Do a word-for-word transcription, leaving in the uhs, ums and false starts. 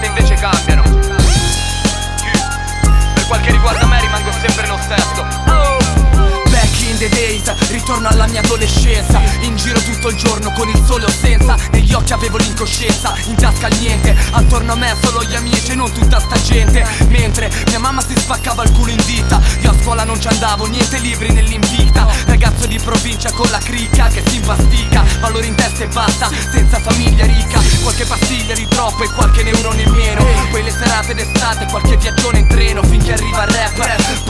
certe invece cambiano. Per quel che riguarda me rimango sempre lo stesso. Oh! Back in the days, ritorno alla mia adolescenza. In giro tutto il giorno con il sole o senza. Negli occhi avevo l'incoscienza, in tasca il niente. Attorno a me solo gli amici e non tutta sta gente. Mentre mia mamma si spaccava il culo in dita. Io a scuola non ci andavo, niente libri nell'invicta. Ragazzo di provincia con la cricca che si impastica. Valore in testa e basta, senza famiglia ricca. Qualche pastiglia di troppo e qualche neurone in meno. Poi le serate d'estate, qualche viaggione in treno finché arriva il rap.